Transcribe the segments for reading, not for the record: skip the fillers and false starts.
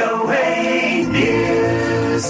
VOA News.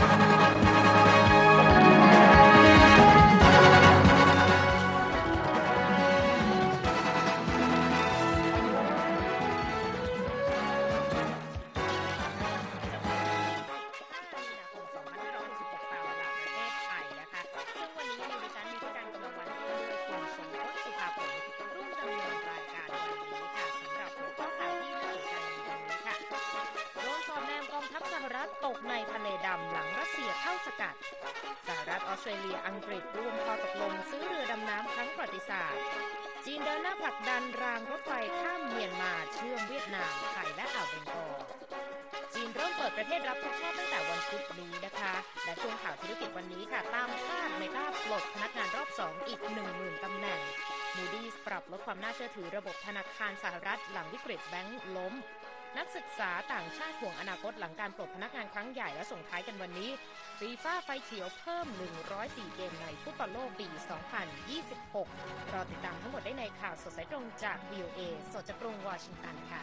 ตกในทะเลดำหลังรัสเซียเข้าสกัดสหรัฐออสเตรเลียอังกฤษร่วมข้อตกลงซื้อเรือดำน้ำครั้งประวัติศาสตร์จีนเดินหน้าผลักดันรางรถไฟข้ามเมียนมาเชื่อมเวียดนามไทยและอ่าวเบงกอลจีนเริ่มเปิดประเทศรับทุกชาติตั้งแต่วันพุธนี้นะคะและช่วงข่าวธุรกิจวันนี้ค่ะตามคาดเมตาปลดพนักงานรอบ2อีก 10,000 ตำแหน่ง Moody's ปรับลดความน่าเชื่อถือระบบธนาคารสหรัฐหลังวิกฤตแบงก์ล้มนักศึกษาต่างชาติห่วงอนาคตหลังการปลดพนักงานครั้งใหญ่และส่งท้ายกันวันนี้ฟีฟ่าไฟเขียวเพิ่ม104เกมในฟุตบอลโลกปี 2026 รอติดตามทั้งหมดได้ในข่าวสดสายตรงจาก VOA สดจากกรุงวอชิงตันค่ะ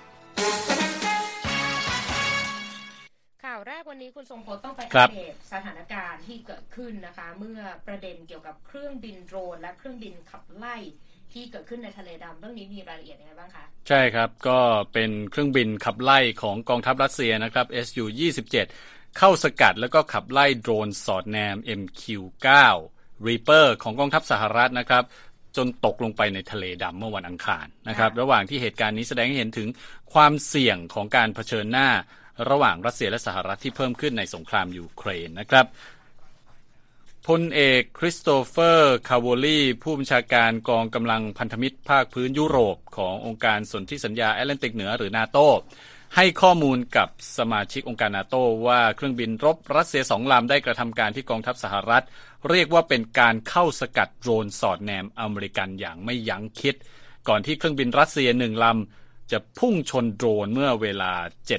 ข่าวแรกวันนี้คุณทรงพลต้องไปอัปเดตสถานการณ์ที่เกิดขึ้นนะคะเมื่อประเด็นเกี่ยวกับเครื่องบินโดรนและเครื่องบินขับไล่ที่เกิดขึ้นในทะเลดำเรื่องนี้มีรายละเอียดยังไงบ้างคะใช่ครับก็เป็นเครื่องบินขับไล่ของกองทัพรัสเซียนะครับ Su-27 เข้าสกัดแล้วก็ขับไล่โดรนสอดแนม MQ-9 Reaper ของกองทัพสหรัฐนะครับจนตกลงไปในทะเลดำเมื่อวันอังคารนะครับระหว่างที่เหตุการณ์นี้แสดงให้เห็นถึงความเสี่ยงของการเผชิญหน้าระหว่างรัสเซียและสหรัฐที่เพิ่มขึ้นในสงครามยูเครนนะครับพลเอกคริสโตเฟอร์คาโวลีผู้บัญชาการกองกำลังพันธมิตรภาคพื้นยุโรปขององค์การสนธิสัญญาแอตแลนติกเหนือหรือนาโตให้ข้อมูลกับสมาชิกองค์การนาโตว่าเครื่องบินรบรัสเซีย2 ลำได้กระทำการที่กองทัพสหรัฐเรียกว่าเป็นการเข้าสกัดโดรนสอดแนมอเมริกันอย่างไม่ยั้งคิดก่อนที่เครื่องบินรัสเซีย1 ลำจะพุ่งชนโดรนเมื่อเวลา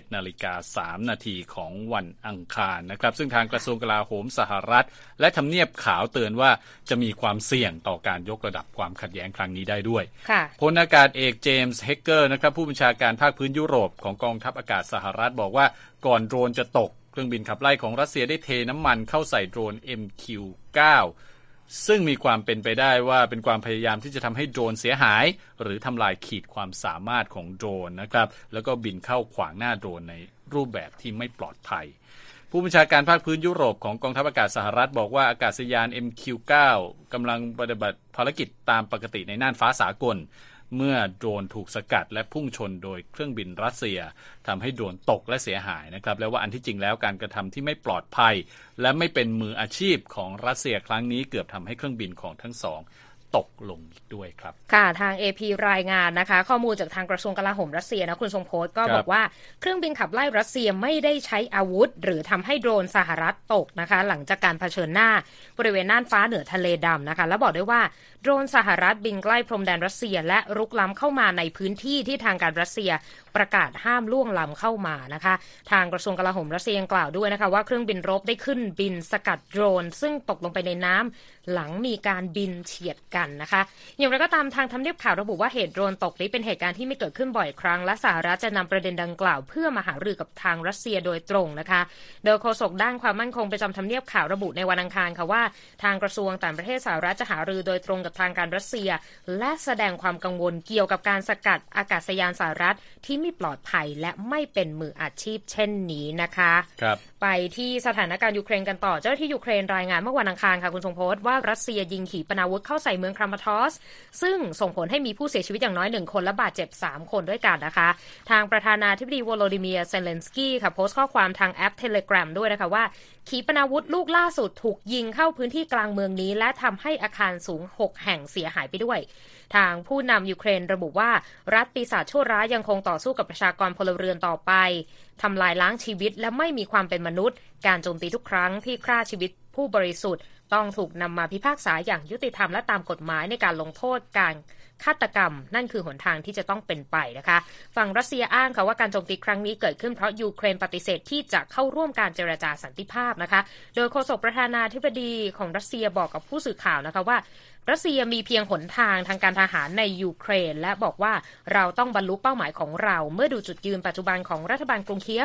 7:03 นาทีของวันอังคารนะครับซึ่งทางกระทรวงกลาโหมสหรัฐและทำเนียบขาวเตือนว่าจะมีความเสี่ยงต่อการยกระดับความขัดแย้งครั้งนี้ได้ด้วยพลอากาศเอกเจมส์เฮกเกอร์นะครับผู้บัญชาการภาคพื้นยุโรปของกองทัพอากาศสหรัฐบอกว่าก่อนโดรนจะตกเครื่องบินขับไล่ของรัสเซียได้เทน้ำมันเข้าใส่โดรน MQ-9ซึ่งมีความเป็นไปได้ว่าเป็นความพยายามที่จะทำให้โดรนเสียหายหรือทำลายขีดความสามารถของโดรนนะครับแล้วก็บินเข้าขวางหน้าโดรนในรูปแบบที่ไม่ปลอดภัยผู้บัญชาการภาคพื้นยุโรปของกองทัพอากาศสหรัฐบอกว่าอากาศยาน MQ-9 กำลังปฏิบัติภารกิจตามปกติในน่านฟ้าสากลเมื่อโดรนถูกสกัดและพุ่งชนโดยเครื่องบินรัสเซียทำให้โดรนตกและเสียหายนะครับแล้วว่าอันที่จริงแล้วการกระทำที่ไม่ปลอดภัยและไม่เป็นมืออาชีพของรัสเซียครั้งนี้เกือบทำให้เครื่องบินของทั้งสองตกลงด้วยครับค่ะทาง AP รายงานนะคะข้อมูลจากทางกระทรวงกลาโหมรัสเซียนะคุณทรงโพสต์ก็บอกว่าเครื่องบินขับไล่รัสเซียไม่ได้ใช้อาวุธหรือทำให้โดรนสหรัฐตกนะคะหลังจากการเผชิญหน้าบริเวณน่านฟ้าเหนือทะเลดำนะคะและบอกด้วยว่าโดรนสหรัฐบินใกล้พรมแดนรัสเซียและรุกล้ำเข้ามาในพื้นที่ที่ทางการรัสเซียประกาศห้ามล่วงล้ำเข้ามานะคะทางกระทรวงกลาโหมรัสเซียยังกล่าวด้วยนะคะว่าเครื่องบินรบได้ขึ้นบินสกัดโดรนซึ่งตกลงไปในน้ำหลังมีการบินเฉียดกันนะคะอย่างไรก็ตามทางทำเนียบข่าวระบุว่าเหตุโดรนตกนี้เป็นเหตุการณ์ที่ไม่เกิดขึ้นบ่อยครั้งและสหรัฐจะนำประเด็นดังกล่าวเพื่อมาหารือกับทางรัสเซียโดยตรงนะคะโดยโฆษกด้านความมั่นคงประจำทำเนียบข่าวระบุในวันอังคารค่ะว่าทางกระทรวงต่างประเทศสหรัฐจะหารือโดยตรงกับทางการรัสเซียและแสดงความกังวลเกี่ยวกับการสกัดอากาศยานสหรัฐที่ไม่ปลอดภัยและไม่เป็นมืออาชีพเช่นนี้นะคะไปที่สถานการณ์ยูเครนกันต่อเจ้าหน้าที่ยูเครนรายงานเมื่อวันอังคารค่ะคุณทรงโพสต์ว่ารัสเซียยิงขีปนาวุธเข้าใส่เมืองครามาทอสซึ่งส่งผลให้มีผู้เสียชีวิตอย่างน้อย1คนและบาดเจ็บ3คนด้วยกันนะคะทางประธานาธิบดีโวโลดิเมียร์เซเลนสกี้ค่ะโพสต์ข้อความทางแอป Telegram ด้วยนะคะว่าขีปนาวุธลูกล่าสุดถูกยิงเข้าพื้นที่กลางเมืองนี้และทำให้อาคารสูง6แห่งเสียหายไปด้วยทางผู้นำยูเครนระบุว่ารัฐปีศาจชั่วร้ายยังคงต่อสู้กับประชากรพลเรือนต่อไปทำลายล้างชีวิตและไม่มีความเป็นมนุษย์การโจมตีทุกครั้งที่ฆ่าชีวิตผู้บริสุทธิ์ต้องถูกนำมาพิพากษาอย่างยุติธรรมและตามกฎหมายในการลงโทษการฆาตกรรมนั่นคือหนทางที่จะต้องเป็นไปนะคะฝั่งรัสเซียอ้างค่ะว่าการโจมตีครั้งนี้เกิดขึ้นเพราะยูเครนปฏิเสธที่จะเข้าร่วมการเจรจาสันติภาพนะคะโดยโฆษกประธานาธิบดีของรัสเซียบอกกับผู้สื่อข่าวนะคะว่ารัสเซียมีเพียงหนทางทางการทหารในยูเครนและบอกว่าเราต้องบรรลุเป้าหมายของเราเมื่อดูจุดยืนปัจจุบันของรัฐบาลกรุงเคียฟ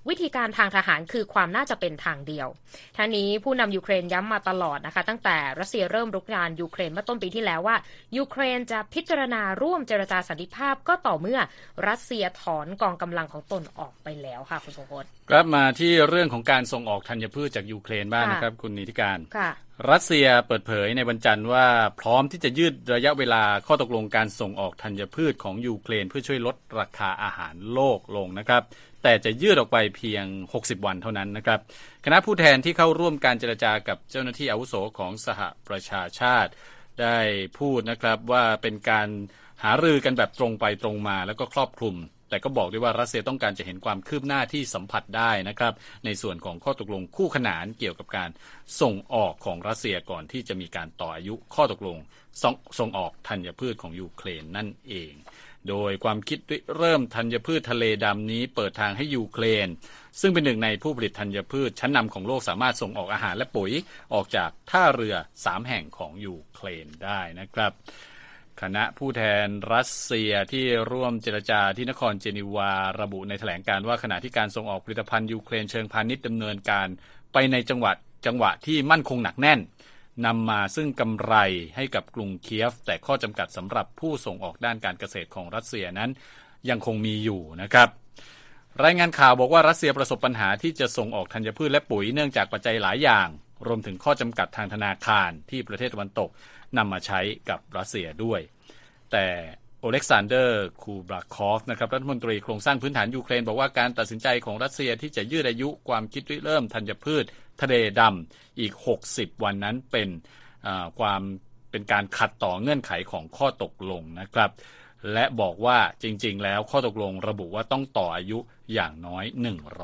วิธีการทางทหารคือความน่าจะเป็นทางเดียวทั้งนี้ผู้นำยูเครนย้ำมาตลอดนะคะตั้งแต่รัสเซียเริ่มรุกรานยูเครนเมื่อต้นปีที่แล้วว่ายูเครนจะพิจารณาร่วมเจรจาสันติภาพก็ต่อเมื่อรัสเซียถอนกองกำลังของตนออกไปแล้วค่ะคุณสมพศกลับมาที่เรื่องของการส่งออกธัญพืชจากยูเครนบ้างนะครับคุณนิติการรัสเซียเปิดเผยในวันจันทร์ว่าพร้อมที่จะยืดระยะเวลาข้อตกลงการส่งออกธัญพืชของยูเครนเพื่อช่วยลดราคาอาหารโลกลงนะครับแต่จะยืดออกไปเพียง60วันเท่านั้นนะครับคณะผู้แทนที่เข้าร่วมการเจรจากับเจ้าหน้าที่อาวุโสของสหประชาชาติได้พูดนะครับว่าเป็นการหารือกันแบบตรงไปตรงมาแล้วก็ครอบคลุมแต่ก็บอกด้วยว่ารัสเซียต้องการจะเห็นความคืบหน้าที่สัมผัสได้นะครับในส่วนของข้อตกลงคู่ขนานเกี่ยวกับการส่งออกของรัสเซียก่อนที่จะมีการต่ออายุข้อตกลงส่งออกธัญพืชของยูเครนนั่นเองโดยความคิดเริ่มธัญพืชทะเลดำนี้เปิดทางให้ยูเครนซึ่งเป็นหนึ่งในผู้ผลิตธัญพืชชั้นนำของโลกสามารถส่งออกอาหารและปุ๋ยออกจากท่าเรือ3แห่งของยูเครนได้นะครับคณะผู้แทนรัสเซียที่ร่วมเจรจาที่นครเจนีวาระบุในแถลงการว่าขณะที่การส่งออกผลิตภัณฑ์ยูเครนเชิงพาณิชย์ดำเนินการไปในจังหวะที่มั่นคงหนักแน่นนำมาซึ่งกำไรให้กับกรุงเคียฟแต่ข้อจำกัดสำหรับผู้ส่งออกด้านการเกษตรของรัสเซียนั้นยังคงมีอยู่นะครับรายงานข่าวบอกว่ารัสเซียประสบปัญหาที่จะส่งออกธัญพืชและปุ๋ยเนื่องจากปัจจัยหลายอย่างรวมถึงข้อจำกัดทางธนาคารที่ประเทศตะวันตกนำมาใช้กับรัสเซียด้วยแต่โอเล็กซานเดอร์คูบราคอฟนะครับรัฐมนตรีโครงสร้างพื้นฐานยูเครนบอกว่าการตัดสินใจของรัสเซียที่จะยืดอายุความคิดริเริ่มธัญพืชทะเลดำอีก60วันนั้นเป็นการขัดต่อเงื่อนไขของข้อตกลงนะครับและบอกว่าจริงๆแล้วข้อตกลงระบุว่าต้องต่ออายุอย่างน้อย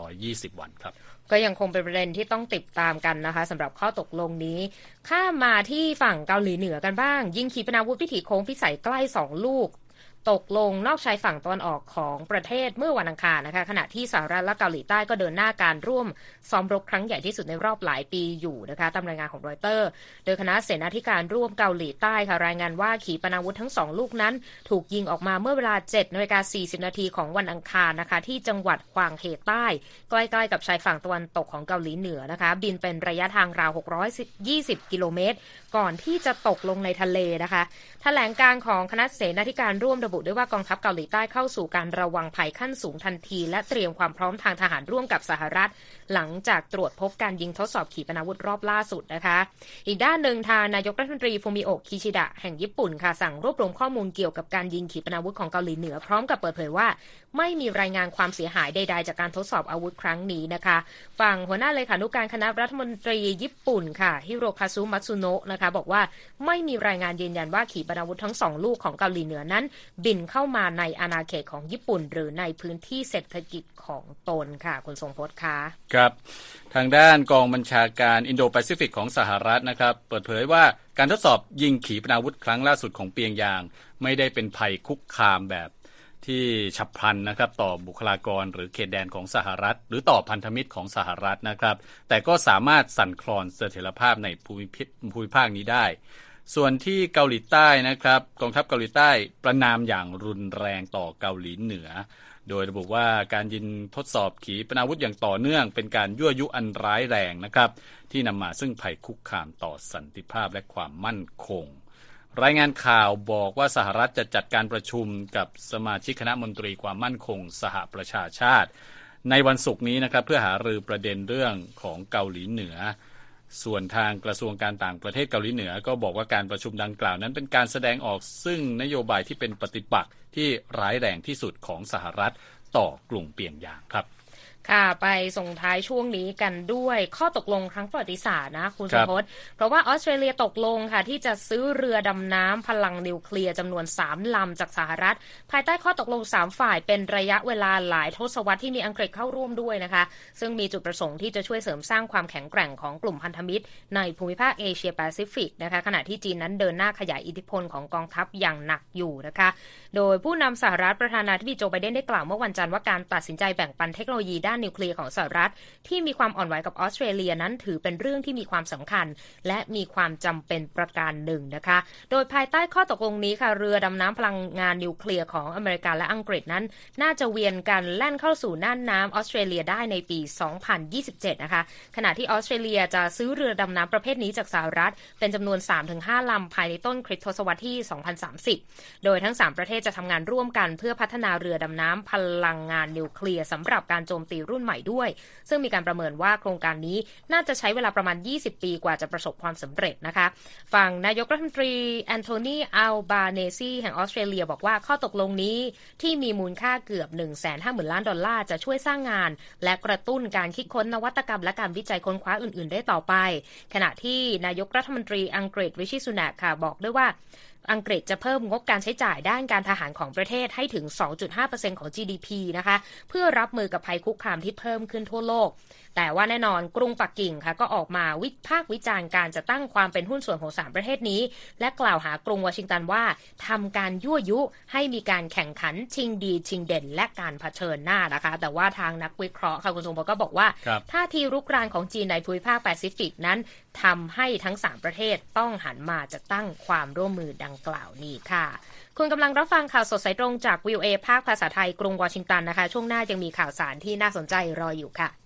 120วันครับก็ยังคงเป็นประเด็นที่ต้องติดตามกันนะคะสำหรับข้อตกลงนี้ข้ามมาที่ฝั่งเกาหลีเหนือกันบ้างยิงขีปนาวุธวิถีโค้งพิสัยใกล้2ลูกตกลงนอกชายฝั่งตะวันออกของประเทศเมื่อวันอังคารนะคะขณะที่สหรัฐและเกาหลีใต้ก็เดินหน้าการร่วมซ้อมรบครั้งใหญ่ที่สุดในรอบหลายปีอยู่นะคะตามรายงานของรอยเตอร์โดยคณะเสนาธิการร่วมเกาหลีใต้ค่ะรายงานว่าขีปนาวุธทั้ง2ลูกนั้นถูกยิงออกมาเมื่อเวลา 7:40 น.ของวันอังคารนะคะที่จังหวัดฮวางเฮใต้ใกล้ๆกับชายฝั่งตะวันตกของเกาหลีเหนือนะคะบินเป็นระยะทางราว620กิโลเมตรก่อนที่จะตกลงในทะเลนะคะแถลงการของคณะเสนาธิการร่วมระบุด้วยว่ากองทัพเกาหลีใต้เข้าสู่การระวังภัยขั้นสูงทันทีและเตรียมความพร้อมทางทหารร่วมกับสหรัฐหลังจากตรวจพบการยิงทดสอบขีปนาวุธรอบล่าสุดนะคะอีกด้านหนึ่งทางนายกรัฐมนตรีฟูมิโอะคิชิดะแห่งญี่ปุ่นค่ะสั่งรวบรวมข้อมูลเกี่ยวกับการยิงขีปนาวุธของเกาหลีเหนือพร้อมกับเปิดเผยว่าไม่มีรายงานความเสียหายใดๆจากการทดสอบอาวุธครั้งนี้นะคะฝั่งหัวหน้าเลขานุการคณะรัฐมนตรีญี่ปุ่นค่ะฮิโรคาซุมัตสึโนะนะคะบอกว่าไม่มีรายงานยืนยันว่าขีปนาวุธทั้ง2ลูกของเกาหลีเหนือนั้นบินเข้ามาในอาณาเขตของญี่ปุ่นหรือในพื้นที่เศรษฐกิจของตนค่ะคุณทรงพจน์ค่ะครับทางด้านกองบัญชาการอินโดแปซิฟิกของสหรัฐนะครับเปิดเผยว่าการทดสอบยิงขีปนาวุธครั้งล่าสุดของเปียงยางไม่ได้เป็นภัยคุกคามแบบที่ฉับพลันนะครับต่อบุคลากรหรือเขตแดนของสหรัฐหรือต่อพันธมิตรของสหรัฐนะครับแต่ก็สามารถสั่นคลอนเสถียรภาพในภูมิภาคนี้ได้ส่วนที่เกาหลีใต้นะครับกองทัพเกาหลีใต้ประณามอย่างรุนแรงต่อเกาหลีเหนือโดยระบุว่าการยิงทดสอบขีปนาวุธอย่างต่อเนื่องเป็นการยั่วยุอันร้ายแรงนะครับที่นำมาซึ่งภัยคุกคามต่อสันติภาพและความมั่นคงรายงานข่าวบอกว่าสหรัฐจะจัดการประชุมกับสมาชิกคณะมนตรีความมั่นคงสหประชาชาติในวันศุกร์นี้นะครับเพื่อหารือประเด็นเรื่องของเกาหลีเหนือส่วนทางกระทรวงการต่างประเทศเกาหลีเหนือก็บอกว่าการประชุมดังกล่าวนั้นเป็นการแสดงออกซึ่งนโยบายที่เป็นปฏิปักษ์ที่ร้ายแรงที่สุดของสหรัฐต่อกรุงเปียงยางครับค่ะไปส่งท้ายช่วงนี้กันด้วยข้อตกลงครั้งประวัติศาสตร์นะคุณสุพจน์เพราะว่าออสเตรเลียตกลงค่ะที่จะซื้อเรือดำน้ำพลังนิวเคลียร์จำนวน3ลำจากสหรัฐภายใต้ข้อตกลง3ฝ่ายเป็นระยะเวลาหลายทศวรรษที่มีอังกฤษเข้าร่วมด้วยนะคะซึ่งมีจุดประสงค์ที่จะช่วยเสริมสร้างความแข็งแกร่งของกลุ่มพันธมิตรในภูมิภาคเอเชียแปซิฟิกนะคะขณะที่จีนนั้นเดินหน้าขยายอิทธิพลของกองทัพอย่างหนักอยู่นะคะโดยผู้นำสหรัฐประธานาธิบดีโจไบเดนได้กล่าวเมื่อวันจันทร์ว่าการตัดสินใจแบ่งปันเทคโนโลยีด้านานนิวเคลียร์ของสหรัฐที่มีความอ่อนไหวกับออสเตรเลียนั้นถือเป็นเรื่องที่มีความสำคัญและมีความจำเป็นประการหนึ่งนะคะโดยภายใต้ข้อตกลงนี้ค่ะเรือดำน้ำพลังงานนิวเคลียร์ของอเมริกาและอังกฤษนั้นน่าจะเวียนกันแล่นเข้าสู่น่านน้ำออสเตรเลียได้ในปี 2027 นะคะขณะที่ออสเตรเลียจะซื้อเรือดำน้ำประเภทนี้จากสหรัฐเป็นจำนวน 3-5 ลำภายในต้นคริสตศตวรรษที่ 2030 โดยทั้ง 3 ประเทศจะทำงานร่วมกันเพื่อพัฒนาเรือดำน้ำพลังงานนิวเคลียร์สำหรับการโจมตีรุ่นใหม่ด้วยซึ่งมีการประเมินว่าโครงการนี้น่าจะใช้เวลาประมาณ 20 ปีกว่าจะประสบความสำเร็จนะคะฝั่งนายกรัฐมนตรีแอนโทนี อัลบาเนซีแห่งออสเตรเลียบอกว่าข้อตกลงนี้ที่มีมูลค่าเกือบ 150,000 ล้านดอลลาร์จะช่วยสร้างงานและกระตุ้นการคิดค้นนวัตกรรมและการวิจัยค้นคว้าอื่นๆได้ต่อไปขณะที่นายกรัฐมนตรีอังกฤษริชีสุนักค่ะบอกด้วยว่าอังกฤษจะเพิ่มงบการใช้จ่ายด้านการทหารของประเทศให้ถึง 2.5% ของ GDP นะคะเพื่อรับมือกับภัยคุกคามที่เพิ่มขึ้นทั่วโลกแต่ว่าแน่นอนกรุงปักกิ่งค่ะก็ออกมาวิพากษ์วิจารณ์การจะตั้งความเป็นหุ้นส่วนของ3ประเทศนี้และกล่าวหากรุงวอชิงตันว่าทำการยั่วยุให้มีการแข่งขันชิงดีชิงเด่นและการเผชิญหน้านะคะแต่ว่าทางนักวิเคราะห์ค่ะคุณทรงพลก็บอกว่าท่าทีรุกรานของจีนในภูมิภาคแปซิฟิกนั้นทำให้ทั้ง3ประเทศต้องหันมาจัดตั้งความร่วมมือดังกล่าวนี้ค่ะคุณกำลังรับฟังข่าวสดสายตรงจาก VOA ภาคภาษาไทยกรุงวอชิงตันนะคะช่วงหน้ายังมีข่าวสารที่น่าสนใจรออยู่ค่ะ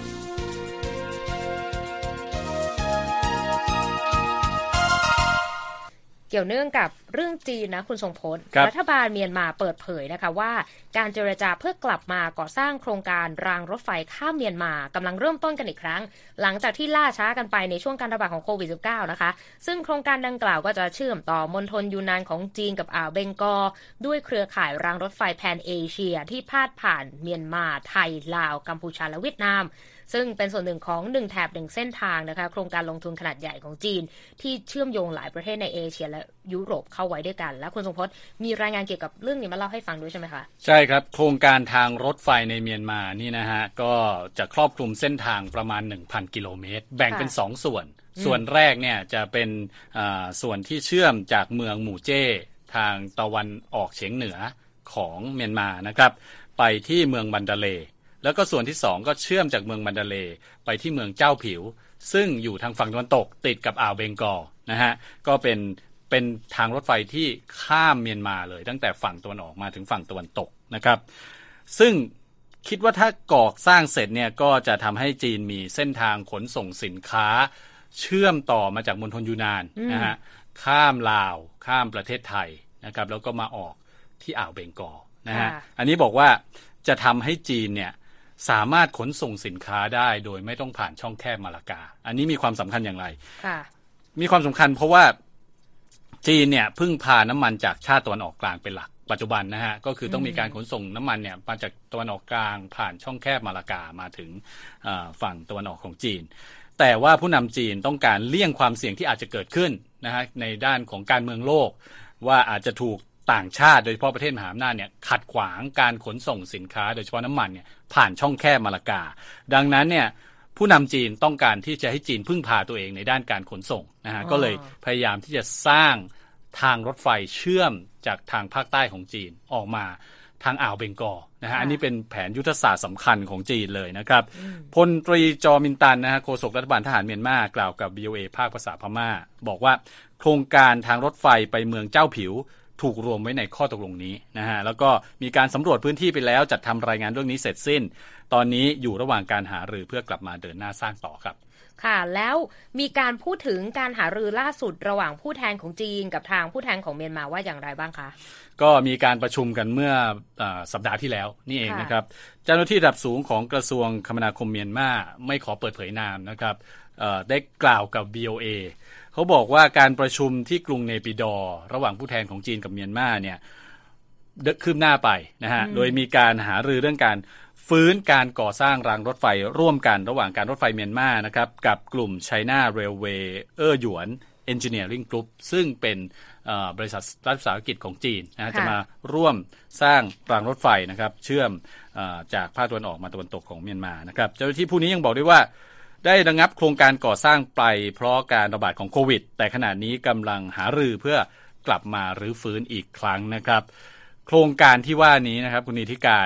เกี่ยวเนื่องกับเรื่องจีนนะคุณทรงพจน์รัฐบาลเมียนมาเปิดเผยนะคะว่าการเจรจาเพื่อกลับมาก่อสร้างโครงการรางรถไฟข้ามเมียนมากำลังเริ่มต้นกันอีกครั้งหลังจากที่ล่าช้ากันไปในช่วงการระบาดของโควิด -19 นะคะซึ่งโครงการดังกล่าวก็จะเชื่อมต่อมณฑลยูนานของจีนกับอ่าวเบงกอลด้วยเครือข่ายรางรถไฟแพนเอเชียที่พาดผ่านเมียนมาไทยลาวกัมพูชาและเวียดนามซึ่งเป็นส่วนหนึ่งของ1แถบ1เส้นทางนะคะโครงการลงทุนขนาดใหญ่ของจีนที่เชื่อมโยงหลายประเทศในเอเชียและยุโรปเข้าไว้ด้วยกันและคุณทรงพจน์มีรายงานเกี่ยวกับเรื่องนี้มาเล่าให้ฟังด้วยใช่ไหมคะใช่ครับโครงการทางรถไฟในเมียนมานี่นะฮะก็จะครอบคลุมเส้นทางประมาณ 1,000 กิโลเมตรแบ่งเป็น2ส่วนส่วนแรกเนี่ยจะเป็นส่วนที่เชื่อมจากเมืองหมู่เจ้ทางตะวันออกเฉียงเหนือของเมียนมานะครับไปที่เมืองบันดาเลแล้วก็ส่วนที่2ก็เชื่อมจากเมืองมันดาเลไปที่เมืองเจ้าผิวซึ่งอยู่ทางฝั่งตะวันตกติดกับอ่าวเบงกอลนะฮะก็เป็นทางรถไฟที่ข้ามเมียนมาเลยตั้งแต่ฝั่งตะวันออกมาถึงฝั่งตะวันตกนะครับซึ่งคิดว่าถ้าก่อสร้างเสร็จเนี่ยก็จะทำให้จีนมีเส้นทางขนส่งสินค้าเชื่อมต่อมาจากมณฑลยูนานนะฮะข้ามลาวข้ามประเทศไทยนะครับแล้วก็มาออกที่อ่าวเบงกอลนะฮะอันนี้บอกว่าจะทำให้จีนเนี่ยสามารถขนส่งสินค้าได้โดยไม่ต้องผ่านช่องแคบมาลากาอันนี้มีความสำคัญอย่างไรมีความสำคัญเพราะว่าจีนเนี่ยพึ่งพาน้ำมันจากชาติตะวันออกกลางเป็นหลักปัจจุบันนะฮะก็คือต้องมีการขนส่งน้ำมันเนี่ยมาจากตะวันออกกลางผ่านช่องแคบมาลากามาถึงฝั่งตะวันออกของจีนแต่ว่าผู้นำจีนต้องการเลี่ยงความเสี่ยงที่อาจจะเกิดขึ้นนะฮะในด้านของการเมืองโลกว่าอาจจะถูกต่างชาติโดยเฉพาะประเทศมหาอำนาจเนี่ยขัดขวางการขนส่งสินค้าโดยเฉพาะน้ำมันเนี่ยผ่านช่องแคบมาลากาดังนั้นเนี่ยผู้นำจีนต้องการที่จะให้จีนพึ่งพาตัวเองในด้านการขนส่งนะฮะก็เลยพยายามที่จะสร้างทางรถไฟเชื่อมจากทางภาคใต้ของจีนออกมาทางอ่าวเบงกอลนะฮะอันนี้เป็นแผนยุทธศาสตร์สำคัญของจีนเลยนะครับพลตรีจอมินตันนะฮะโฆษกรัฐบาลทหารเมียนมากล่าวกับ VOA ภาคภาษาพม่าบอกว่าโครงการทางรถไฟไปเมืองเจ้าผิวถูกรวมไว้ในข้อตกลงนี้นะฮะแล้วก็มีการสำรวจพื้นที่ไปแล้วจัดทำรายงานเรื่องนี้เสร็จสิ้นตอนนี้อยู่ระหว่างการหารือเพื่อกลับมาเดินหน้าสร้างต่อครับค่ะแล้วมีการพูดถึงการหารือล่าสุดระหว่างผู้แทนของจีนกับทางผู้แทนของเมียนมาว่าอย่างไรบ้างคะก็มีการประชุมกันเมื่อสัปดาห์ที่แล้วนี่เองนะครับเจ้าหน้าที่ระดับสูงของกระทรวงคมนาคมเมียนมาไม่ขอเปิดเผยนามนะครับได้กล่าวกับ VOAเขาบอกว่าการประชุมที่กรุงเนปิดอร์ระหว่างผู้แทนของจีนกับเมียนมาเนี่ยคืบหน้าไปนะฮะโดยมีการหารือเรื่องการฟื้นการก่อสร้างรางรถไฟร่วมกันระหว่างการรถไฟเมียนมานะครับกับกลุ่ม China Railway หยวน Engineering Group ซึ่งเป็นบริษัทรัฐวิสาหกิจของจีนนะจะมาร่วมสร้างรางรถไฟนะครับเชื่อมจากภาคตะวันออกมาตะวันตกของเมียนมานะครับเจ้าหน้าที่ผู้นี้ยังบอกด้วยว่าได้ระงับโครงการก่อสร้างไปเพราะการระบาดของโควิดแต่ขณะนี้กำลังหารือเพื่อกลับมารื้อฟื้นอีกครั้งนะครับโครงการที่ว่านี้นะครับคุณนิติการ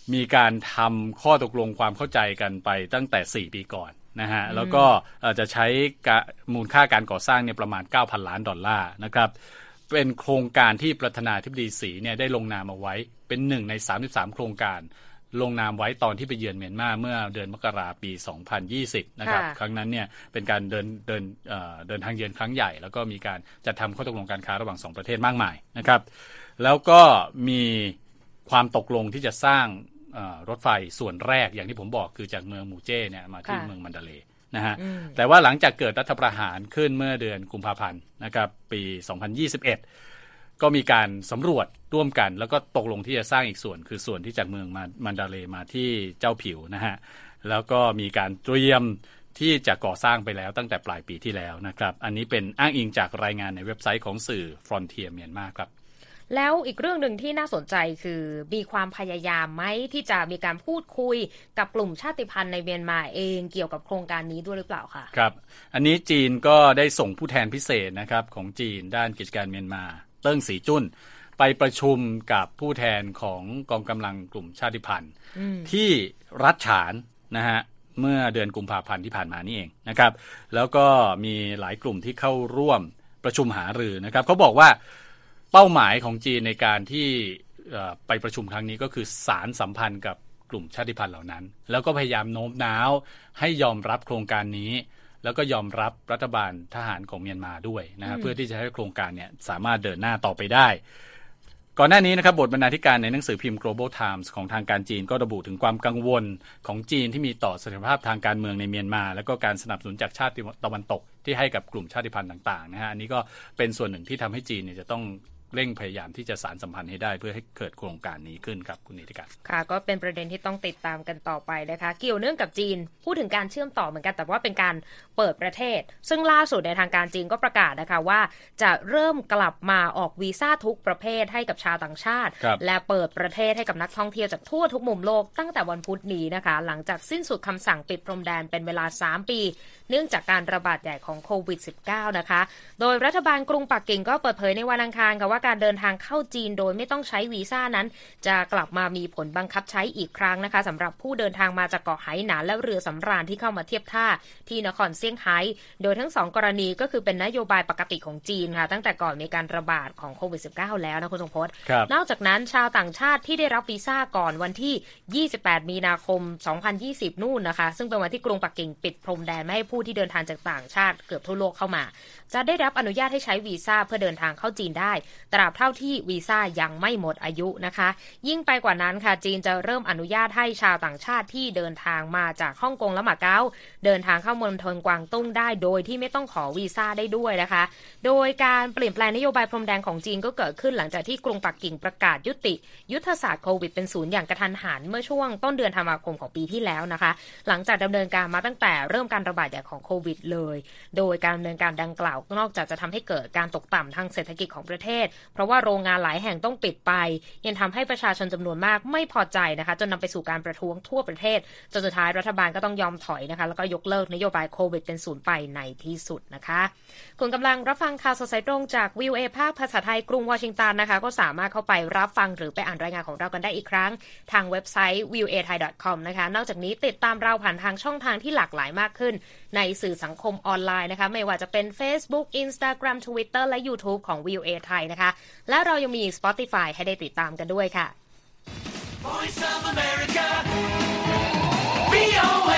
มีการทำข้อตกลงความเข้าใจกันไปตั้งแต่4 ปีก่อนนะฮะแล้วก็จะใช้มูลค่าการก่อสร้างเนี่ยประมาณ $9,000 ล้านนะครับเป็นโครงการที่ประธานาธิบดีสีเนี่ยได้ลงนามเอาไว้เป็น1 ใน 33 โครงการลงนามไว้ตอนที่ไปเยือนเมียนมาเมื่อเดือนมกราคมปี 2020 นะครับครั้งนั้นเนี่ยเป็นการเดินทางเยือนครั้งใหญ่แล้วก็มีการจัดทำข้อตกลงการค้าระหว่าง2ประเทศมากมายนะครับแล้วก็มีความตกลงที่จะสร้างรถไฟส่วนแรกอย่างที่ผมบอกคือจากเมืองมูเจ้เนี่ยมาที่เมืองมันดาเลย์นะฮะแต่ว่าหลังจากเกิดรัฐประหารขึ้นเมื่อเดือนกุมภาพันธ์นะครับปี 2021 ก็มีการสำรวจร่วมกันแล้วก็ตกลงที่จะสร้างอีกส่วนคือส่วนที่จากเมืองมันดาเลย์มาที่เจ้าผิวนะฮะแล้วก็มีการเตรียมที่จะก่อสร้างไปแล้วตั้งแต่ปลายปีที่แล้วนะครับอันนี้เป็นอ้างอิงจากรายงานในเว็บไซต์ของสื่อ Frontier Myanmar ครับแล้วอีกเรื่องหนึ่งที่น่าสนใจคือมีความพยายามไหมที่จะมีการพูดคุยกับกลุ่มชาติพันธุ์ในเมียนมาเองเกี่ยวกับโครงการนี้ด้วยหรือเปล่าคะครับอันนี้จีนก็ได้ส่งผู้แทนพิเศษนะครับของจีนด้านกิจการเมียนมาเติ้งสีจุ้นไปประชุมกับผู้แทนของกองกำลังกลุ่มชาติพันธุ์ที่รัฐฉานนะฮะเมื่อเดือนกุมภาพันธ์ที่ผ่านมานี่เองนะครับแล้วก็มีหลายกลุ่มที่เข้าร่วมประชุมหารือนะครับเขาบอกว่าเป้าหมายของจีนในการที่ไปประชุมครั้งนี้ก็คือสานสัมพันธ์กับกลุ่มชาติพันธุ์เหล่านั้นแล้วก็พยายามโน้มน้าวให้ยอมรับโครงการนี้แล้วก็ยอมรับรัฐบาลทหารของเมียนมาด้วยนะเพื่อที่จะให้โครงการเนี่ยสามารถเดินหน้าต่อไปได้ก่อนหน้านี้นะครับบทบรรณาธิการในหนังสือพิมพ์ Global Times ของทางการจีนก็ระบุถึงความกังวลของจีนที่มีต่อสถานภาพทางการเมืองในเมียนมาแล้วก็การสนับสนุนจากชาติตะวันตกที่ให้กับกลุ่มชาติพันธุ์ต่างๆนะฮะอันนี้ก็เป็นส่วนหนึ่งที่ทำให้จีนเนี่ยจะต้องเร่งพยายามที่จะสานสัมพันธ์ให้ได้เพื่อให้เกิดโครงการนี้ขึ้นครับคุณนิติการค่ะก็เป็นประเด็นที่ต้องติดตามกันต่อไปนะคะเกี่ยวเนื่องกับจีนพูดถึงการเชื่อมต่อเหมือนกันแต่ว่าเป็นการเปิดประเทศซึ่งล่าสุดในทางการจีนก็ประกาศนะคะว่าจะเริ่มกลับมาออกวีซ่าทุกประเภทให้กับชาวต่างชาติและเปิดประเทศให้กับนักท่องเที่ยวจากทั่วทุกมุมโลกตั้งแต่วันพุธนี้นะคะหลังจากสิ้นสุดคำสั่งปิดพรมแดนเป็นเวลา3 ปีเนื่องจากการระบาดใหญ่ของโควิด -19 นะคะโดยรัฐบาลกรุงปักกิ่งก็เปิดเผยในวันอังคารค่ะว่าการเดินทางเข้าจีนโดยไม่ต้องใช้วีซ่านั้นจะกลับมามีผลบังคับใช้อีกครั้งนะคะสำหรับผู้เดินทางมาจากเกาะไหหนานและเรือสำราญที่เข้ามาเทียบท่าที่นครเซี่ยงไฮ้โดยทั้ง2กรณีก็คือเป็นนโยบายปกติของจีนค่ะตั้งแต่ก่อนมีการระบาดของโควิด -19 แล้วนะคุณทรงพจน์นอกจากนั้นชาวต่างชาติที่ได้รับวีซ่าก่อนวันที่28 มีนาคม 2020 นู่นนะคะซึ่งเป็นวันที่กรุงปักกิ่งปิดพรมแดนไม่ให้ผู้ที่เดินทางจากต่างชาติเกือบทั่วโลกเข้ามาจะได้รับอนุญาตให้ใช้วีซ่าเพื่อเดินทางเข้าจีนได้ตราบเท่าที่วีซ่ายังไม่หมดอายุนะคะยิ่งไปกว่านั้นค่ะจีนจะเริ่มอนุญาตให้ชาวต่างชาติที่เดินทางมาจากฮ่องกงและมาเก๊าเดินทางเข้ามณฑลกวางตุ้งได้โดยที่ไม่ต้องขอวีซ่าได้ด้วยนะคะโดยการเปลี่ยนแปลงนโยบายพรมแดนของจีนก็เกิดขึ้นหลังจากที่กรุงปักกิ่งประกาศยุติยุทธศาสตร์โควิดเป็นศูนย์อย่างกระทันหันเมื่อช่วงต้นเดือนธันวาคมของปีที่แล้วนะคะหลังจากดำเนินการมาตั้งแต่เริ่มการระบาดใหญ่ของโควิดเลยโดยการดำเนินการดังกล่าวนอกจากจะทำให้เกิดการตกต่ำทางเศรษฐกิจของประเทศเพราะว่าโรงงานหลายแห่งต้องปิดไปยังทำให้ประชาชนจำนวนมากไม่พอใจนะคะจนนำไปสู่การประท้วงทั่วประเทศจนสุดท้ายรัฐบาลก็ต้องยอมถอยนะคะแล้วก็ยกเลิกนโยบายโควิดเป็นศูนย์ไปในที่สุดนะคะคุณกำลังรับฟังข่าวสดสายตรงจาก VOA ภาคภาษาไทยกรุงวอชิงตันนะคะก็สามารถเข้าไปรับฟังหรือไปอ่านรายงานของเรากันได้อีกครั้งทางเว็บไซต์ voathai.com นะคะนอกจากนี้ติดตามเราผ่านทางช่องทางที่หลากหลายมากขึ้นในสื่อสังคมออนไลน์นะคะไม่ว่าจะเป็น Facebook Instagram Twitter และ YouTube ของ VOA ไทยนะคะและเรายังมี Spotify ให้ได้ติดตามกันด้วยค่ะ Voice of America VOA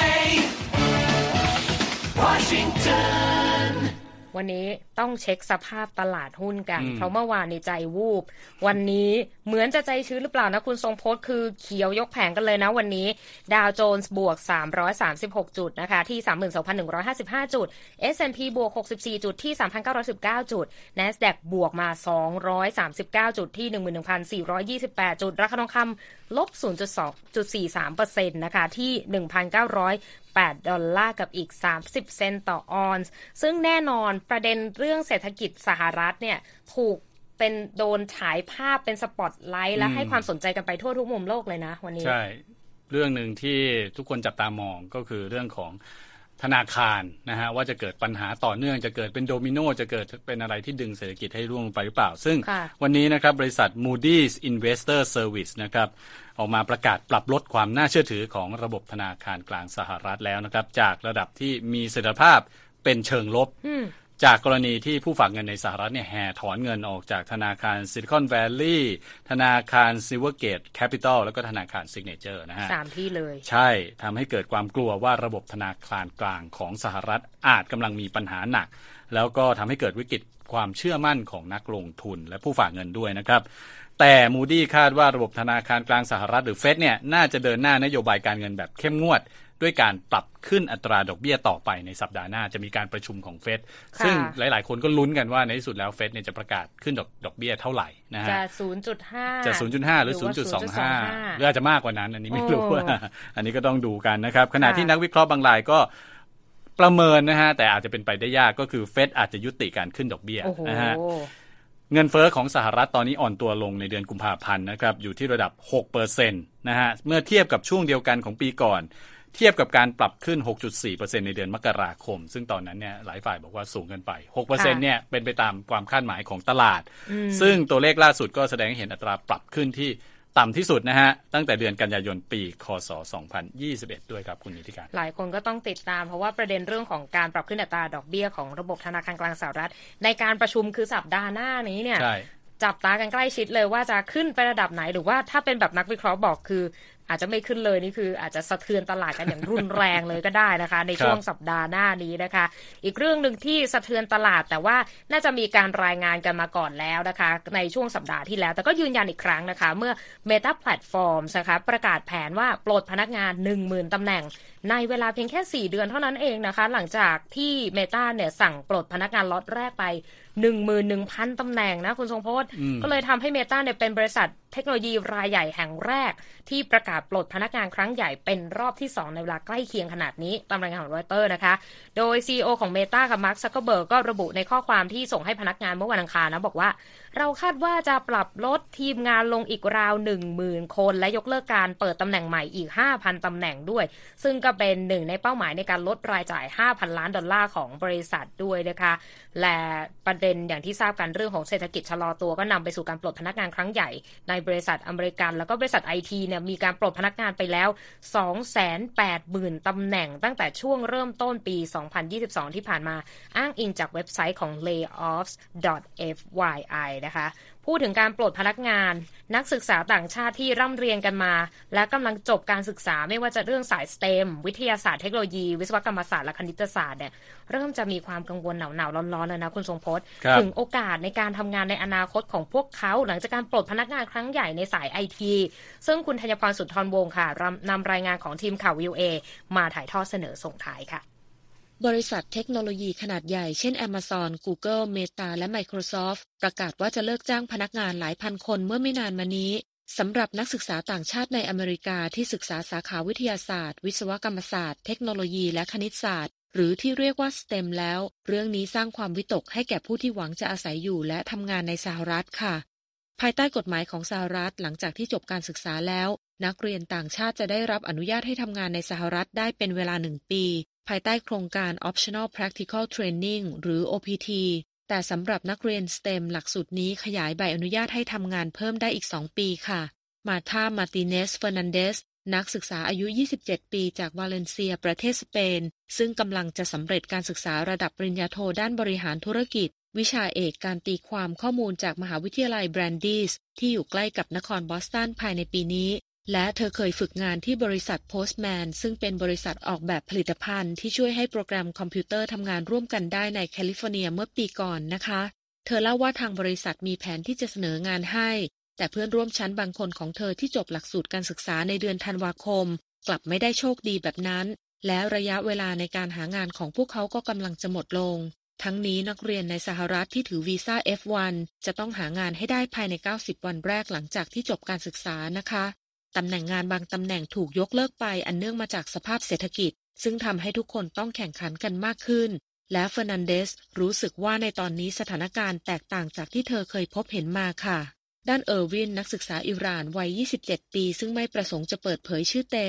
Washington วันนี้ต้องเช็คสภาพตลาดหุ้นกันเพราะเมื่อวานในใจวูบวันนี้เหมือนจะใจชื้นหรือเปล่านะคุณทรงพจน์คือเขียวยกแผงกันเลยนะวันนี้ดาวโจนส์บวก336จุดนะคะที่ 32,155 จุด S&P บวก64จุดที่ 3,919 จุด NASDAQ บวกมา239จุดที่ 11,428 จุดราคาทองคำลบ 0.43% นะคะที่ 1,908 ดอลลาร์กับอีก30 เซนต์ต่อออนซ์ซึ่งแน่นอนประเด็นเรื่องเศรษฐกิจสหรัฐเนี่ยถูกเป็นโดนฉายภาพเป็นสปอตไลท์และให้ความสนใจกันไปทั่วทุกมุมโลกเลยนะวันนี้ใช่เรื่องหนึ่งที่ทุกคนจับตามองก็คือเรื่องของธนาคารนะฮะว่าจะเกิดปัญหาต่อเนื่องจะเกิดเป็นโดมิโนจะเกิดเป็นอะไรที่ดึงเศรษฐกิจให้ร่วงไปหรือเปล่าซึ่งวันนี้นะครับบริษัท Moody's Investor Service นะครับออกมาประกาศปรับลดความน่าเชื่อถือของระบบธนาคารกลางสหรัฐแล้วนะครับจากระดับที่มีเสถียรภาพเป็นเชิงลบจากกรณีที่ผู้ฝากเงินในสหรัฐเนี่ยแห่ถอนเงินออกจากธนาคาร Silicon Valley ธนาคาร Silvergate Capital แล้วก็ธนาคาร Signature นะฮะ 3ที่เลยใช่ทำให้เกิดความกลัวว่าระบบธนาคารกลางของสหรัฐอาจกำลังมีปัญหาหนักแล้วก็ทำให้เกิดวิกฤตความเชื่อมั่นของนักลงทุนและผู้ฝากเงินด้วยนะครับแต่ Moody คาดว่าระบบธนาคารกลางสหรัฐหรือเฟดเนี่ยน่าจะเดินหน้านโยบายการเงินแบบเข้มงวดด้วยการปรับขึ้นอัตราดอกเบี้ยต่อไปในสัปดาห์หน้าจะมีการประชุมของเฟดซึ่งหลายๆคนก็ลุ้นกันว่าในที่สุดแล้วเฟดเนี่ยจะประกาศขึ้นดอกเบี้ยเท่าไหร่นะฮะจะ 0.5 จะ 0.5 หรือ 0.25 หรืออาจจะมากกว่านั้นอันนี้ไม่รู้ว่าอันนี้ก็ต้องดูกันนะครับขณะที่นักวิเคราะห์บางรายก็ประเมินนะฮะแต่อาจจะเป็นไปได้ยากก็คือเฟดอาจจะยุติการขึ้นดอกเบี้ยนะฮะเงินเฟ้อของสหรัฐตอนนี้อ่อนตัวลงในเดือนกุมภาพันธ์นะครับอยู่ที่ระดับ 6% นะฮะเมื่อเทียบกับช่วงเดียวกันของปีก่อนเทียบกับการปรับขึ้น 6.4% ในเดือนมกราคมซึ่งตอนนั้นเนี่ยหลายฝ่ายบอกว่าสูงเกินไป 6% เนี่ยเป็นไปตามความคาดหมายของตลาดซึ่งตัวเลขล่าสุดก็แสดงให้เห็นอัตราปรับขึ้นที่ต่ำที่สุดนะฮะตั้งแต่เดือนกันยายนปีคศ2021ด้วยครับคุณนิติการหลายคนก็ต้องติดตามเพราะว่าประเด็นเรื่องของการปรับขึ้นอัตราดอกเบี้ยของระบบธนาคารกลางสหรัฐในการประชุมคือสัปดาห์หน้านี้เนี่ยจับตากันใกล้ชิดเลยว่าจะขึ้นไประดับไหนหรือว่าถ้าเป็นแบบนักวิเคราะห์บอกคืออาจจะไม่ขึ้นเลยนี่คืออาจจะสะเทือนตลาดกันอย่างรุนแรงเลยก็ได้นะคะในช่วงสัปดาห์หน้านี้นะคะอีกเรื่องนึงที่สะเทือนตลาดแต่ว่าน่าจะมีการรายงานกันมาก่อนแล้วนะคะในช่วงสัปดาห์ที่แล้วแต่ก็ยืนยันอีกครั้งนะคะเมื่อ Meta Platforms นะคะประกาศแผนว่าปลดพนักงาน 10,000 ตำแหน่งในเวลาเพียงแค่4เดือนเท่านั้นเองนะคะหลังจากที่ Meta เนี่ยสั่งปลดพนักงานล็อตแรกไป 11,000 ตำแหน่งนะคุณทรงพจน์ก็เลยทำให้ Meta เนี่ยเป็นบริษัทเทคโนโลยีรายใหญ่แห่งแรกที่ประกาศปลดพนักงานครั้งใหญ่เป็นรอบที่2ในเวลาใกล้เคียงขนาดนี้ตามรายงานของรอยเตอร์นะคะโดย CEO ของ Meta กับ Mark Zuckerberg ก็ระบุในข้อความที่ส่งให้พนักงานเมื่อวันอังคารนะบอกว่าเราคาดว่าจะปรับลดทีมงานลงอีกราว 10,000 คนและยกเลิกการเปิดตำแหน่งใหม่อีก 5,000 ตำแหน่งด้วยซึ่งก็เป็นหนึ่งในเป้าหมายในการลดรายจ่าย $5,000 ล้านของบริษัทด้วยนะคะและประเด็นอย่างที่ทราบกันเรื่องของเศรษฐกิจชะลอตัวก็นำไปสู่การปลดพนักงานครั้งใหญ่ในบริษัทอเมริกันแล้วก็บริษัท IT เนี่ยมีการปลดพนักงานไปแล้ว 280,000 ตำแหน่งตั้งแต่ช่วงเริ่มต้นปี 2022 ที่ผ่านมาอ้างอิงจากเว็บไซต์ของ layoffs.fyi นะคะพูดถึงการปลดพนักงานนักศึกษาต่างชาติที่ร่ำเรียนกันมาและกำลังจบการศึกษาไม่ว่าจะเรื่องสาย STEM วิทยาศาสตร์เทคโนโลยีวิศวกรรมศาสตร์และคณิตศาสตร์เนี่ยเริ่มจะมีความกังวลหนาวๆร้อนๆแล้วนะคุณทรงพจน์ถึงโอกาสในการทำงานในอนาคตของพวกเขาหลังจากการปลดพนักงานครั้งใหญ่ในสาย IT ซึ่งคุณธัญพรสุนทรวงศ์ค่ะนำรายงานของทีมข่าว VOA มาถ่ายทอดเสนอส่งท้ายค่ะบริษัทเทคโนโลยีขนาดใหญ่เช่น Amazon, Google, Meta และ Microsoft ประกาศว่าจะเลิกจ้างพนักงานหลายพันคนเมื่อไม่นานมานี้สำหรับนักศึกษาต่างชาติในอเมริกาที่ศึกษาสาขาวิทยาศาสตร์วิศวกรรมศาสตร์เทคโนโลยีและคณิตศาสตร์หรือที่เรียกว่า STEM แล้วเรื่องนี้สร้างความวิตกให้แก่ผู้ที่หวังจะอาศัยอยู่และทำงานในสหรัฐค่ะภายใต้กฎหมายของสหรัฐหลังจากที่จบการศึกษาแล้วนักเรียนต่างชาติจะได้รับอนุญาตให้ทำงานในสหรัฐได้เป็นเวลา1 ปีภายใต้โครงการ Optional Practical Training หรือ OPT แต่สำหรับนักเรียน STEM หลักสูตรนี้ขยายใบอนุญาตให้ทำงานเพิ่มได้อีก2 ปีค่ะมาธา มาร์ติเนส เฟอร์นันเดสนักศึกษาอายุ27 ปีจากวาเลนเซียประเทศสเปนซึ่งกำลังจะสำเร็จการศึกษาระดับปริญญาโทด้านบริหารธุรกิจวิชาเอกการตีความข้อมูลจากมหาวิทยาลัยแบรนดีสที่อยู่ใกล้กับนครบอสตันภายในปีนี้และเธอเคยฝึกงานที่บริษัท Postman ซึ่งเป็นบริษัทออกแบบผลิตภัณฑ์ที่ช่วยให้โปรแกรมคอมพิวเตอร์ทำงานร่วมกันได้ในแคลิฟอร์เนียเมื่อปีก่อนนะคะเธอเล่าว่าทางบริษัทมีแผนที่จะเสนองานให้แต่เพื่อนร่วมชั้นบางคนของเธอที่จบหลักสูตรการศึกษาในเดือนธันวาคมกลับไม่ได้โชคดีแบบนั้นและระยะเวลาในการหางานของพวกเขาก็กำลังจะหมดลงทั้งนี้นักเรียนในสหรัฐที่ถือวีซ่า F1 จะต้องหางานให้ได้ภายใน90 วันแรกหลังจากที่จบการศึกษานะคะตำแหน่งงานบางตำแหน่งถูกยกเลิกไปอันเนื่องมาจากสภาพเศรษฐกิจซึ่งทำให้ทุกคนต้องแข่งขันกันมากขึ้นและเฟอร์นันเดสรู้สึกว่าในตอนนี้สถานการณ์แตกต่างจากที่เธอเคยพบเห็นมาค่ะด้านเออร์วินนักศึกษาอิหร่านวัย27 ปีซึ่งไม่ประสงค์จะเปิดเผยชื่อเต็ม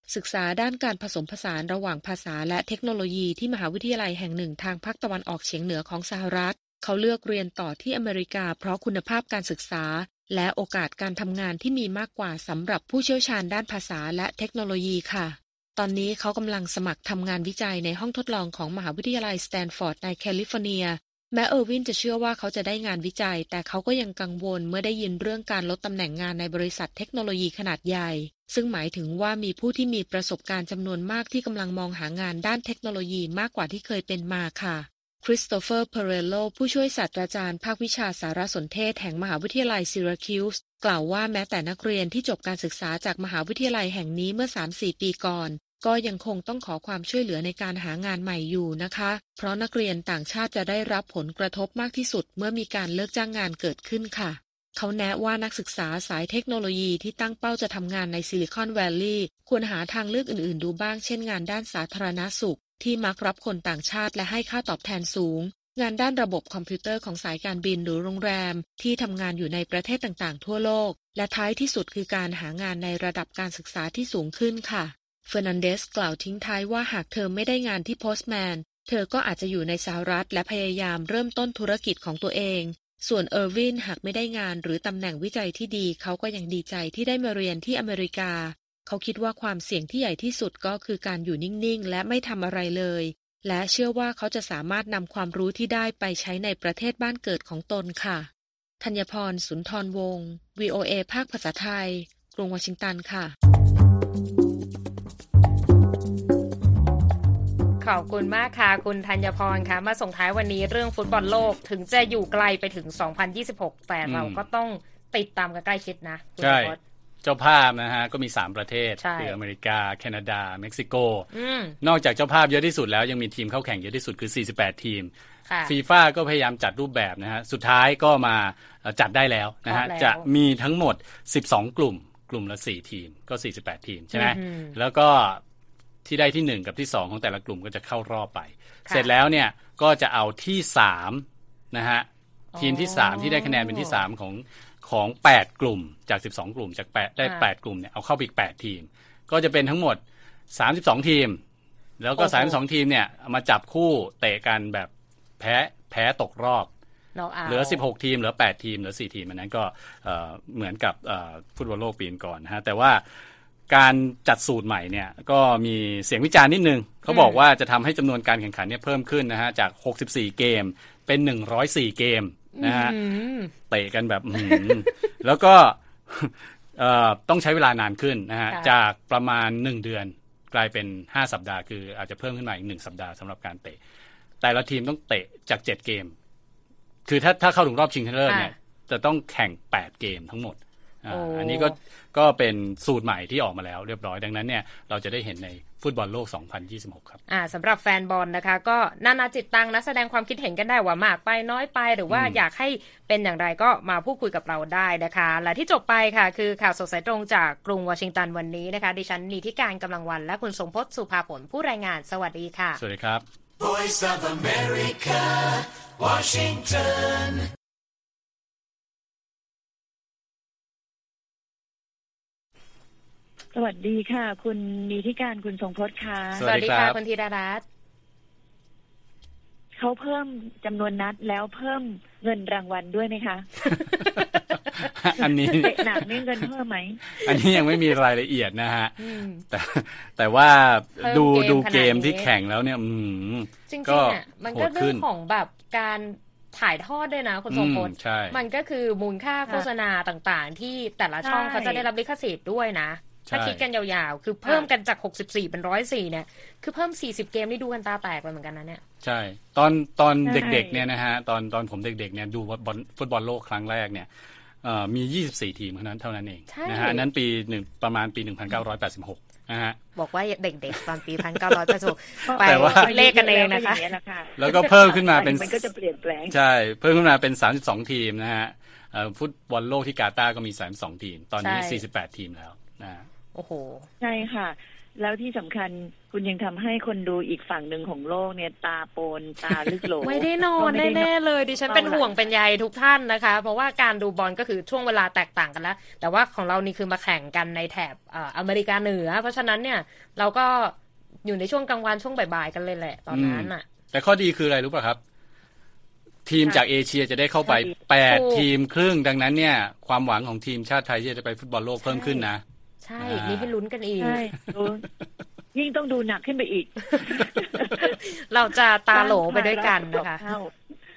ศึกษาด้านการผสมผสานระหว่างภาษาและเทคโนโลยีที่มหาวิทยาลัยแห่งหนึ่งทางภาคตะวันออกเฉียงเหนือของสหรัฐเขาเลือกเรียนต่อที่อเมริกาเพราะคุณภาพการศึกษาและโอกาสการทำงานที่มีมากกว่าสำหรับผู้เชี่ยวชาญด้านภาษาและเทคโนโลยีค่ะตอนนี้เขากำลังสมัครทำงานวิจัยในห้องทดลองของมหาวิทยาลัยสแตนฟอร์ดในแคลิฟอร์เนียแม้เออร์วินจะเชื่อว่าเขาจะได้งานวิจัยแต่เขาก็ยังกังวลเมื่อได้ยินเรื่องการลดตำแหน่งงานในบริษัทเทคโนโลยีขนาดใหญ่ซึ่งหมายถึงว่ามีผู้ที่มีประสบการณ์จำนวนมากที่กำลังมองหางานด้านเทคโนโลยีมากกว่าที่เคยเป็นมาค่ะคริสโตเฟอร์เพเรโลผู้ช่วยศาสตราจารย์ภาควิชาสารสนเทศแห่งมหาวิทยาลัยซิราคิวส์กล่าวว่าแม้แต่นักเรียนที่จบการศึกษาจากมหาวิทยาลัยแห่งนี้เมื่อ 3-4 ปีก่อนก็ยังคงต้องขอความช่วยเหลือในการหางานใหม่อยู่นะคะเพราะนักเรียนต่างชาติจะได้รับผลกระทบมากที่สุดเมื่อมีการเลิกจ้างงานเกิดขึ้นค่ะเขาแนะว่านักศึกษาสายเทคโนโลยีที่ตั้งเป้าจะทำงานในซิลิคอนแวลลีย์ควรหาทางเลือกอื่นๆดูบ้างเช่นงานด้านสาธารณสุขที่มักรับคนต่างชาติและให้ค่าตอบแทนสูงงานด้านระบบคอมพิวเตอร์ของสายการบินหรือโรงแรมที่ทำงานอยู่ในประเทศต่างๆทั่วโลกและท้ายที่สุดคือการหางานในระดับการศึกษาที่สูงขึ้นค่ะเฟอร์นันเดสกล่าวทิ้งท้ายว่าหากเธอไม่ได้งานที่โพสต์แมนเธอก็อาจจะอยู่ในสหรัฐและพยายามเริ่มต้นธุรกิจของตัวเองส่วนเออร์วินหากไม่ได้งานหรือตำแหน่งวิจัยที่ดีเขาก็ยังดีใจที่ได้มาเรียนที่อเมริกาเขาคิดว่าความเสี่ยงที่ใหญ่ที่สุดก็คือการอยู่นิ่งๆและไม่ทำอะไรเลยและเชื่อว่าเขาจะสามารถนำความรู้ที่ได้ไปใช้ในประเทศบ้านเกิดของตนค่ะธัญพรสุนทรวงศ์ VOA ภาคภาษาไทยกรุงวอชิงตันค่ะขอบคุณมากค่ะคุณธัญพรค่ะมาส่งท้ายวันนี้เรื่องฟุตบอลโลกถึงจะอยู่ไกลไปถึง2026แต่เราก็ต้องติดตามกันใกล้ชิดนะใช่เจ้าภาพนะฮะก็มี3ประเทศคืออเมริกาแคนาดาเม็กซิโกนอกจากเจ้าภาพเยอะที่สุดแล้วยังมีทีมเข้าแข่งเยอะที่สุดคือ48ทีมฟีฟ่าก็พยายามจัดรูปแบบนะฮะสุดท้ายก็มาจัดได้แล้วนะฮะจะมีทั้งหมด12กลุ่มละ4ทีมก็48ทีมใช่ไหมแล้วก็ที่ได้ที่1กับที่2ของแต่ละกลุ่มก็จะเข้ารอบไปเสร็จแล้วเนี่ยก็จะเอาที่3นะฮะทีมที่3ที่ได้คะแนนเป็นที่3ของ8กลุ่มจาก12กลุ่มจาก8ได้8กลุ่มเนี่ยเอาเข้าไปอีก8ทีมก็จะเป็นทั้งหมด32ทีมแล้วก็32ทีมเนี่ยมาจับคู่เตะกันแบบแพ้ตกรอบเหลือ16ทีมเหลือ8ทีมเหลือ4ทีมอันนั้นก็เหมือนกับฟุตบอลโลกปีก่อนนะฮะแต่ว่าการจัดสูตรใหม่เนี่ยก็มีเสียงวิจารณ์นิดนึงเขาบอกว่าจะทำให้จำนวนการแข่งขันเนี่ยเพิ่มขึ้นนะฮะจาก64เกมเป็น104เกมนะฮะเตะกันแบบแล้วก็ต้องใช้เวลานานขึ้นนะฮะจากประมาณ1เดือนกลายเป็น5สัปดาห์คืออาจจะเพิ่มขึ้นมาอีก1สัปดาห์สำหรับการเตะแต่ละทีมต้องเตะจาก7เกมคือถ้าเข้าถึงรอบชิงชนะเลิศเนี่ยจะต้องแข่ง8เกมทั้งหมดอันนี้ก็เป็นสูตรใหม่ที่ออกมาแล้วเรียบร้อยดังนั้นเนี่ยเราจะได้เห็นในฟุตบอลโลก2026ครับสำหรับแฟนบอลนะคะก็นานาจิตตังนะแสดงความคิดเห็นกันได้ว่ามากไปน้อยไปหรือว่าอยากให้เป็นอย่างไรก็มาพูดคุยกับเราได้นะคะและที่จบไปค่ะคือข่าวสดสายตรงจากกรุงวอชิงตันวันนี้นะคะดิฉันนีธิการกำลังวันและคุณสมพจน์สุภาผลผู้รายงานสวัสดีค่ะสวัสดีครับ Voice of America Washington สวัสดีค่ะคุณนีธิการคุณทรงพจน์ค่ะสวัสดีค่ะคุณธีรรัตน์เขาเพิ่มจำนวนนัดแล้วเพิ่มเงินรางวัลด้วยไหมคะอันนี้เตะหนักนี่เงินเพิ่มไหมอันนี้ยังไม่มีรายละเอียดนะฮะแต่ว่าดูเกมที่แข่งแล้วเนี่ยจริงๆอ่ะมันก็เรื่องของแบบการถ่ายทอดด้วยนะคุณทรงพจน์มันก็คือมูลค่าโฆษณาต่างๆที่แต่ละช่องเขาจะได้รับลิขสิทธิ์ด้วยนะถ้าคิดกันยาวๆคือเพิ่มกันจาก64เป็น104เนี่ยคือเพิ่ม40เกมนี่ดูกันตาแตกไปเหมือนกันนะเนี่ยใช่ตอนเด็กๆเนี่ยนะฮะตอนผมเด็กๆเนี่ยดูฟุตบอลโลกครั้งแรกเนี่ยมี24ทีมเท่านั้นเองนะฮะนั้นประมาณปี1986นะฮะบอกว่าเด็กๆตอนปี1986ไปเลขกันเองนะคะแล้วก็เพิ่มขึ้นมาเป็นมันก็จะเปลี่ยนแปลงใช่เพิ่มขึ้นมาเป็น32ทีมนะฮะฟุตบอลโลกที่กาตาร์ก็มี32ทีมตอนนี้48ทีมแล้วนะโอ้โหใช่ค่ะแล้วที่สำคัญคุณยังทำให้คนดูอีกฝั่งหนึ่งของโลกเนี่ยตาโปนตาลึกโหลไม่ได้นอนแน่ๆเลยดิฉันเป็นห่วงเป็นใยทุกท่านนะคะเพราะว่าการดูบอลก็คือช่วงเวลาแตกต่างกันแล้วแต่ว่าของเรานี่คือมาแข่งกันในแถบอเมริกาเหนือเพราะฉะนั้นเนี่ยเราก็อยู่ในช่วงกลางวันช่วงบ่ายๆกันเลยแหละตอนนั้นน่ะแต่ข้อดีคืออะไรรู้ป่ะครับทีมจากเอเชียจะได้เข้าไป8ทีมครึ่งดังนั้นเนี่ยความหวังของทีมชาติไทยที่จะไปฟุตบอลโลกเพิ่มขึ้นนะใช่นี่ให้ลุ้นกันอีกใช่ยิ่งต้องดูหนักขึ้นไปอีกเราจะตาโหลไปด้วยกันนะคะ